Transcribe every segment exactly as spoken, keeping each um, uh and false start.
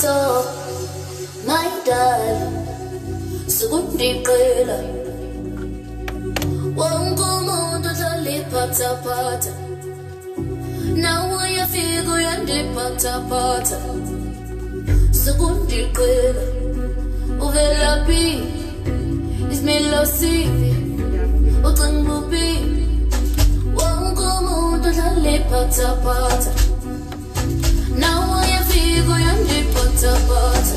so, my darling, sekundiqela. Wonke umuntu udlaliphathaphatha, nawe uyafika uyandiphathaphatha. Sekundiqela, uvelaphi, isimilo siphi, ucinga uphi. Wonke umuntu udlaliphathaphatha, nawe uyafika uyandiphathaphatha.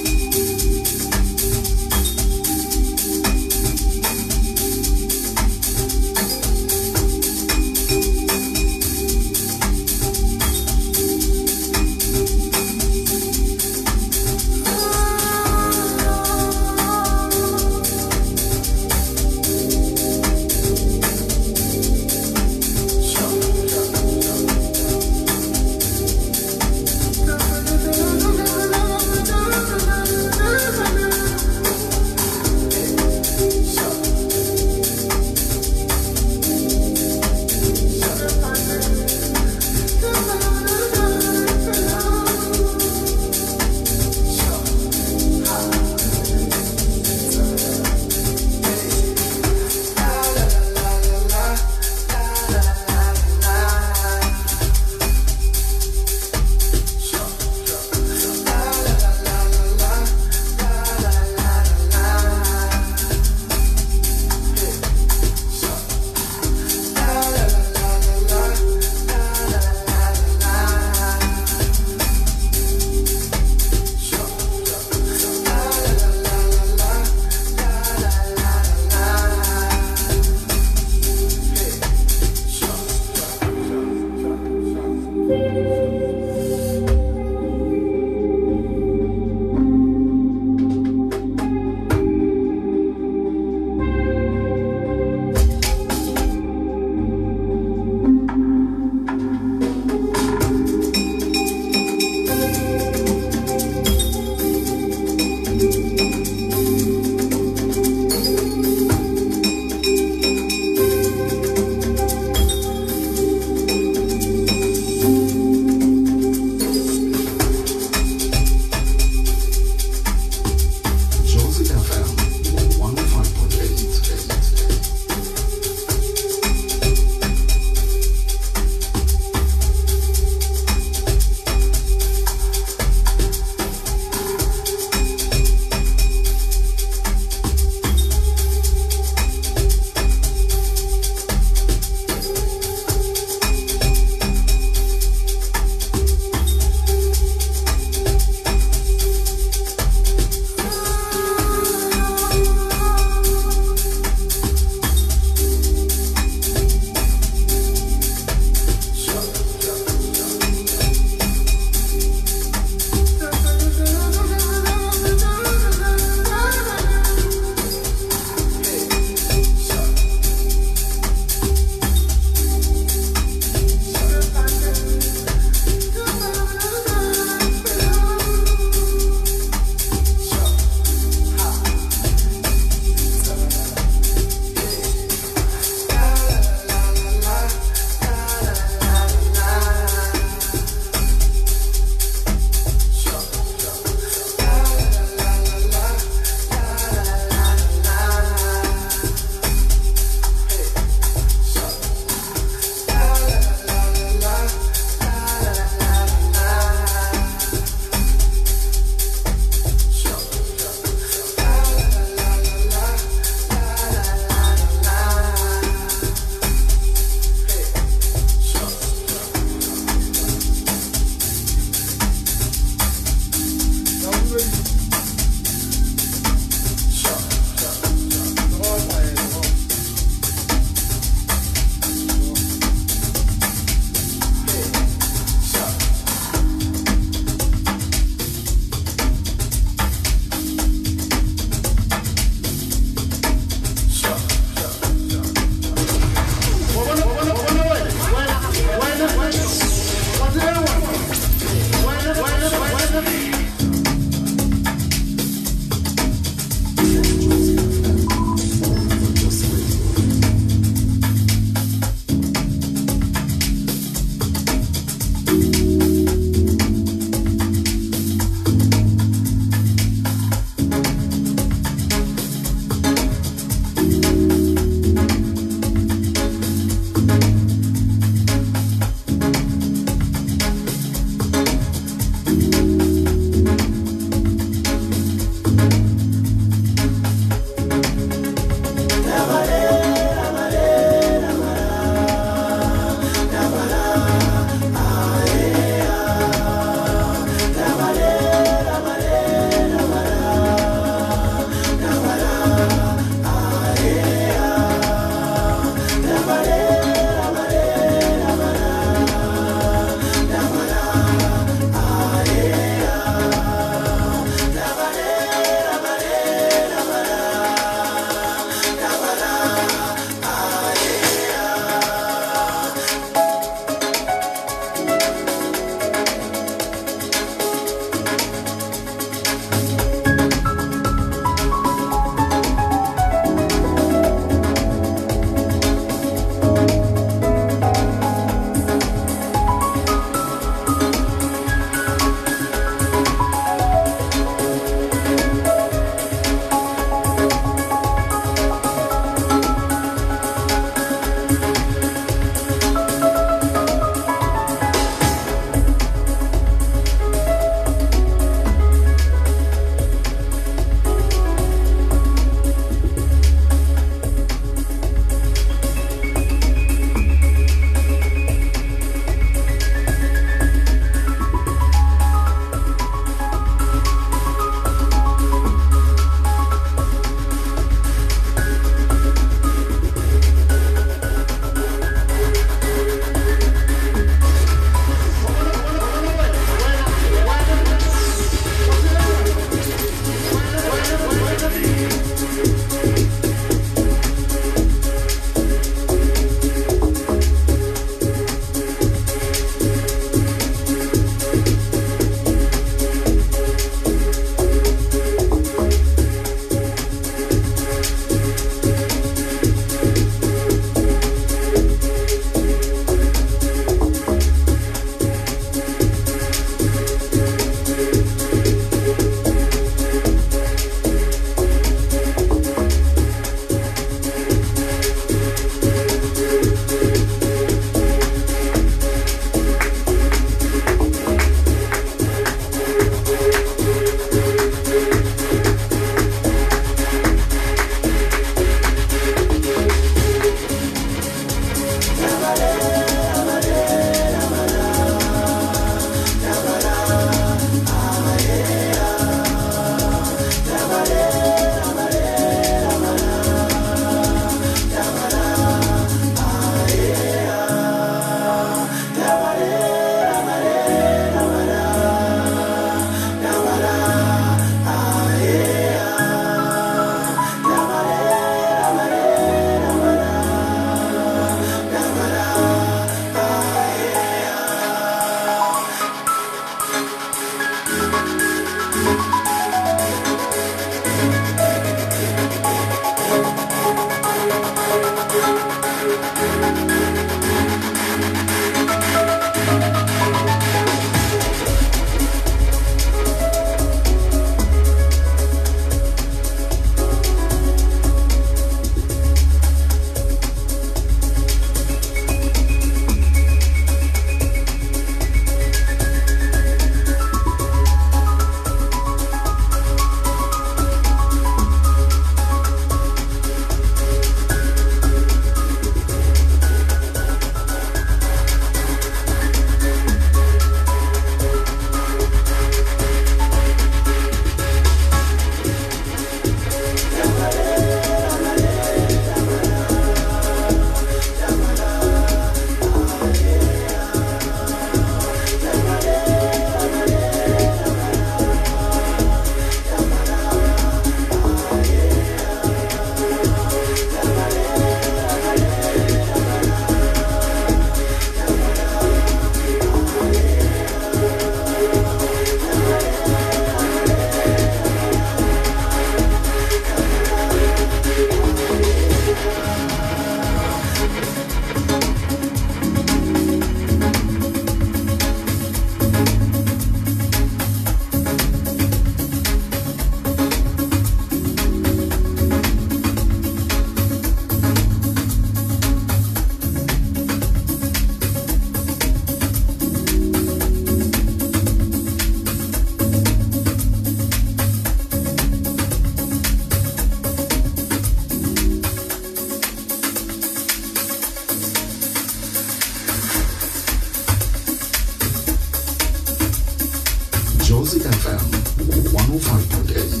Josie F M one oh five point eight.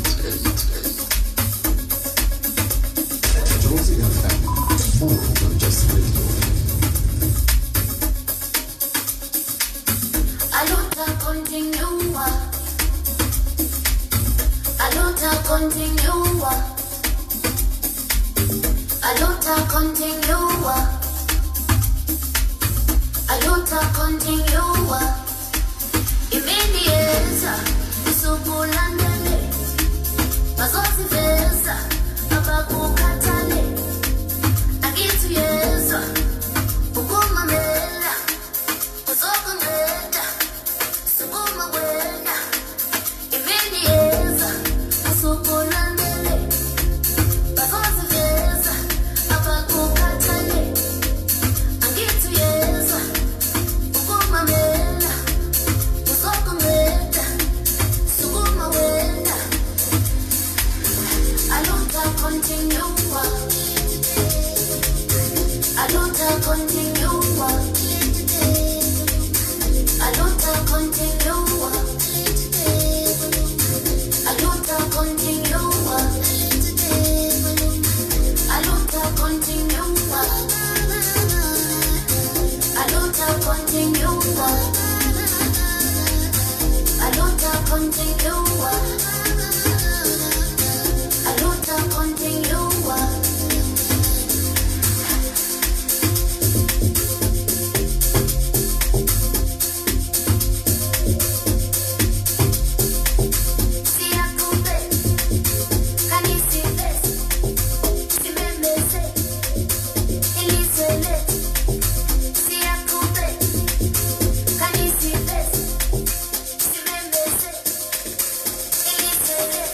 Josie F M, more than just radio. Allora continua, allora continua, allora continua, allora continua. Imenieza, isukulandele, bazosiveza, abakukhathale, angithuyezwa, ukumamela, uzokunceda, sukuma wena. Imenieza, isukulandele, bazosiveza, abakukhathale, angithuyezwa, ukumamela. Continua, allora continua, allora continua, allora continua, allora continua, allora continua, allora continua. Allora continua. Sia con te, canisi ves, si me mese, elisele. Sia con te, canisi ves, si me mese, elisele.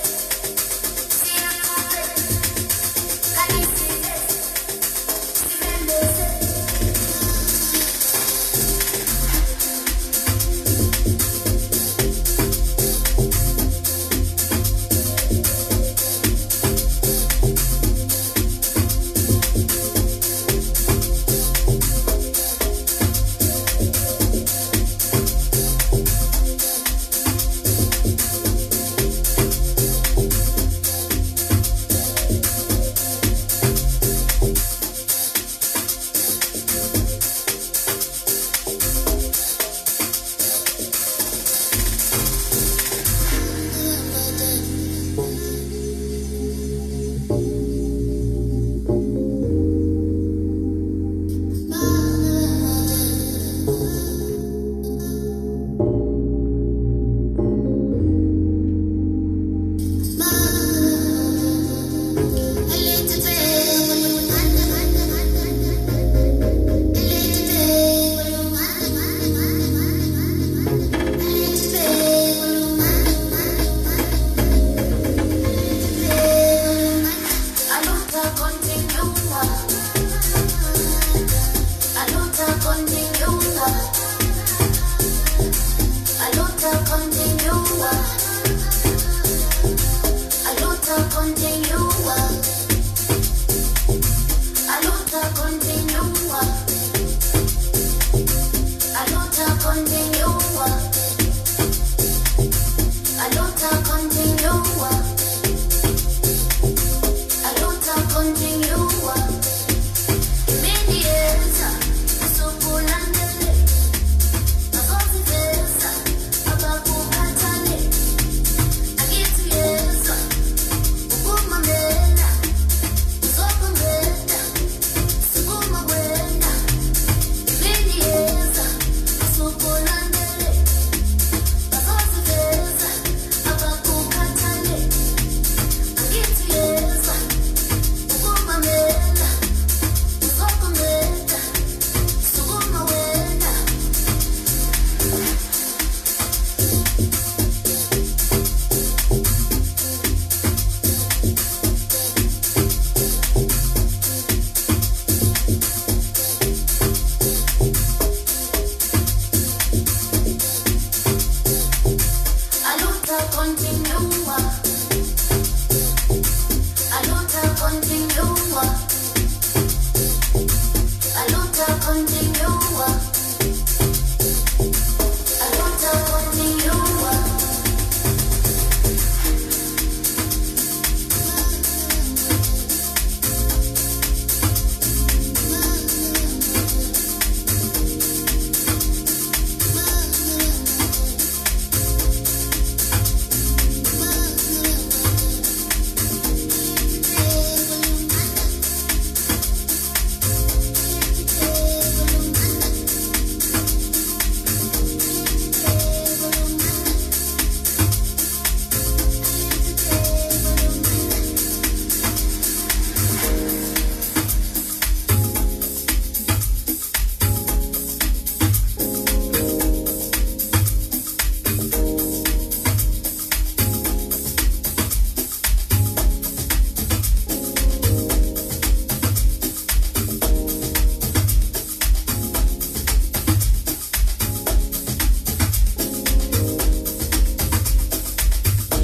continua, allora continua.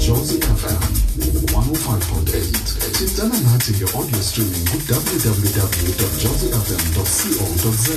Josie F M one oh five point eight. Thintana nathi nge-audio streaming ku-w w w dot josie f m dot co dot za.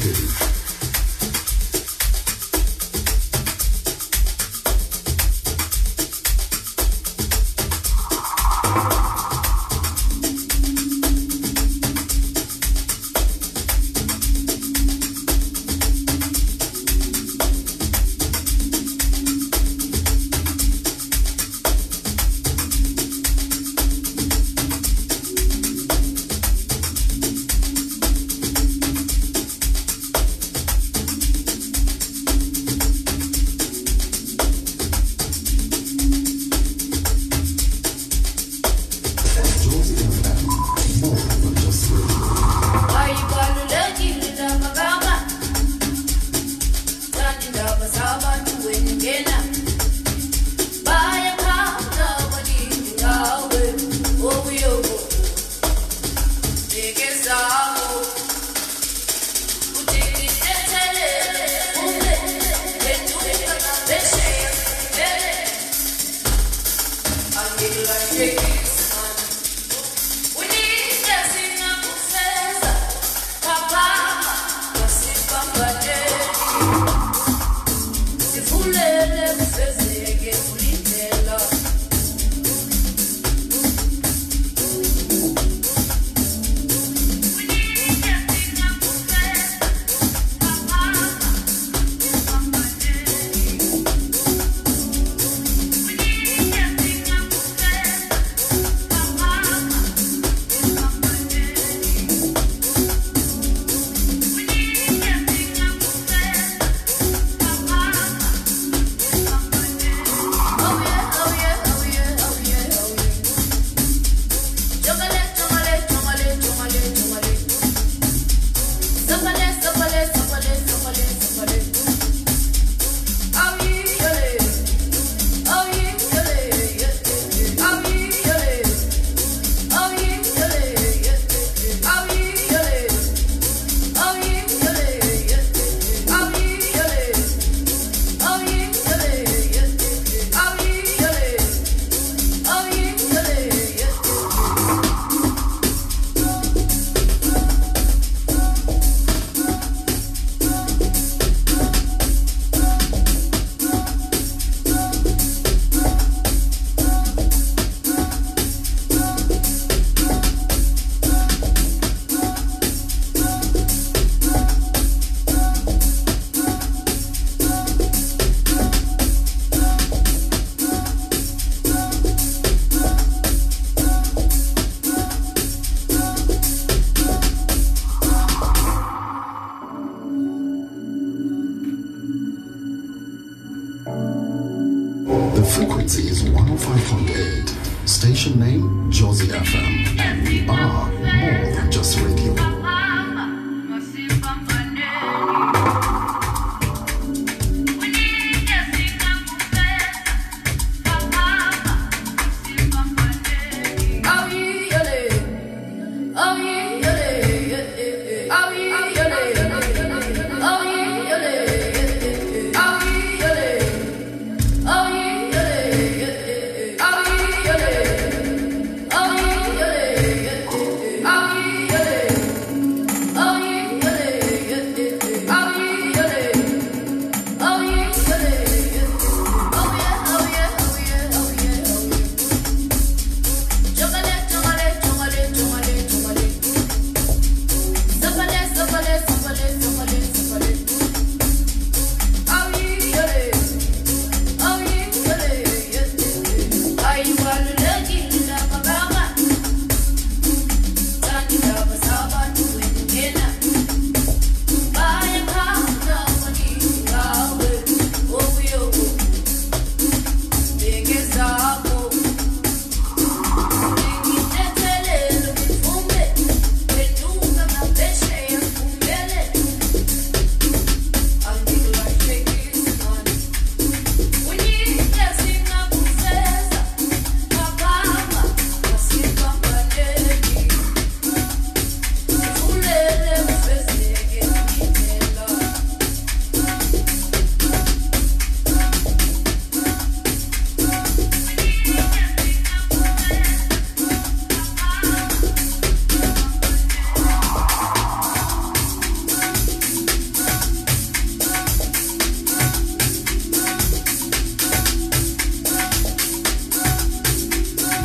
Frequency is one oh five point eight. Station name, Josie F M. And we are more than just radio.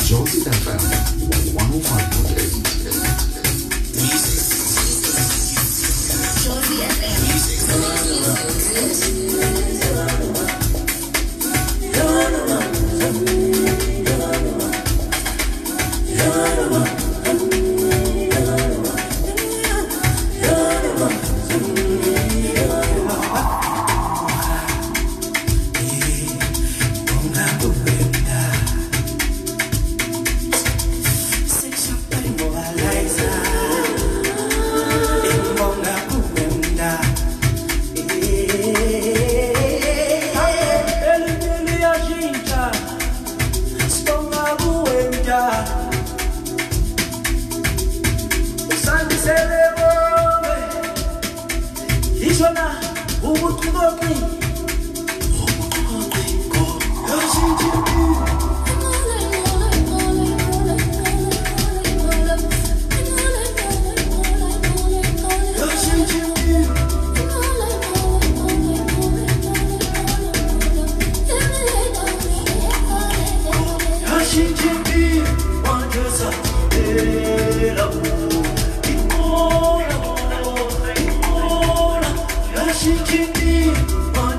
Jozi F M one oh five point eight. Jozi F M. She can be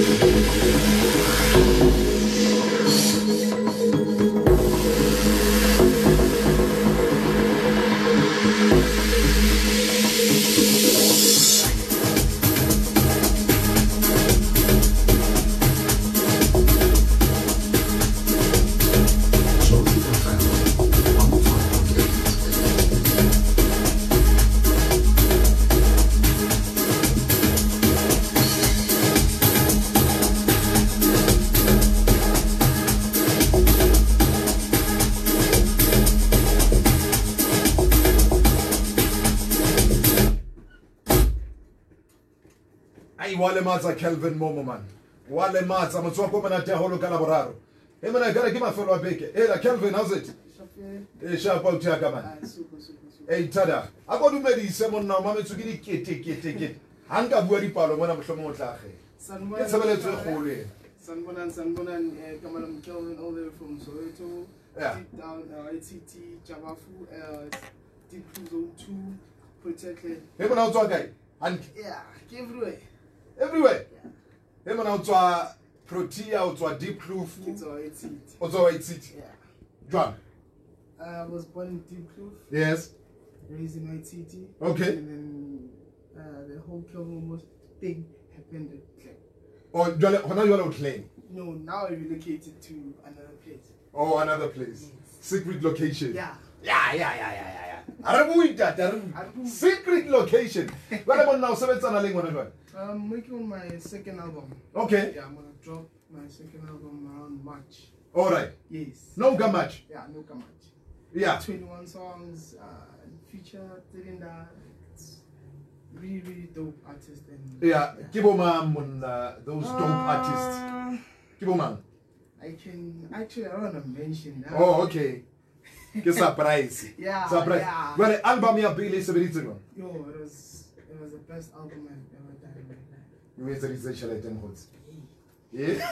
Josie F M one oh five point eight. Ai wale matsa Kelvin Momo man. Wale matsa motho wa komana te holo ka laboraro. E mena gara ke mafelo a beke. Hey la Kelvin, how's it? Eh sharp out ya ka man. Super, super, super. Hey tada. A go dumedise monna mama tsuki di kete kete kete. Hanga bua dipalo mona mohlomo o tla ge. Sanbonani, Ke tshebeletso e kgolo e. Sanbonani, Sanbonani, uh, Kamalam Kelvin, all the way from Soweto, Yeah. deep down, uh, I T T, Javafu, uh, Deep Blue Zone two, protected. He mona o tswa kae? And Yeah, everywhere. everywhere. Yeah. He mona o tswa Protea, o tswa Deep Kloof, Kids are I T T. o tswa White City. Yeah. Jwang. I was born in Deep Kloof, Yes. raised in I T T. Okay. And then uh, the whole Kelvin almost thing happened at Clay. O jwale hona jwale o tleng. No, now I relocated to another place. Oh, another place. Secret location. Yeah. Yeah, yeah, yeah, yeah, yeah, yeah. Arabu that, Arabu. Arabu. Secret location. Where am I now? Seven sana ling one. I'm working on my second album. Okay. Yeah, I'm gonna drop my second album around March. All right. Yes. No ga match. Yeah, no come much. Yeah. twenty-one songs, uh, feature Tirinda. It's really, really dope artist. And Yeah. Kibo man mun uh, those dope artists. Uh, Kibo man. I can actually I don't wanna mention that. Oh, okay. Ke surprise. Yeah, Surprise. yeah. Well, album ya Billy sebeditse jwang. Yo, it was it was the best album I've ever done in my life. You etse research la ten hots. Yeah.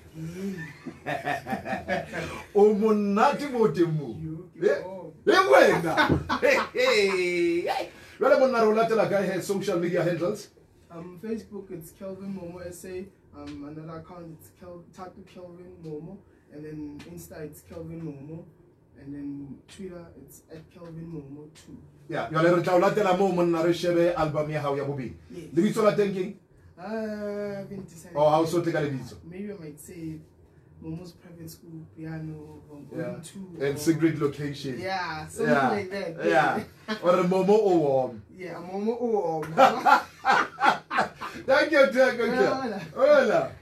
O monate mo temo. You, Yeah. oh. E wena. Hey hey. Wala monna ro latela kae he social media handles? Um, Facebook it's Kelvin Momo S A. Um, another account it's Kel Tattoo Kelvin Momo, and then Insta it's Kelvin Momo, and then Twitter it's at Kelvin Momo two. Yeah, yo le re tla o latela mo monna re shebe album ya hao ya bobedi. Yes. Lebitso la teng keng? Uh, I haven't decided. Oh, how so tla lebitso. Maybe I might say Momo's private school piano or Yeah. going to And or- secret location. Yeah, something Yeah. like that. Yeah. Or a Momo o warm. Yeah, Momo. Oh, Thank you, thank you. Hola. Hola.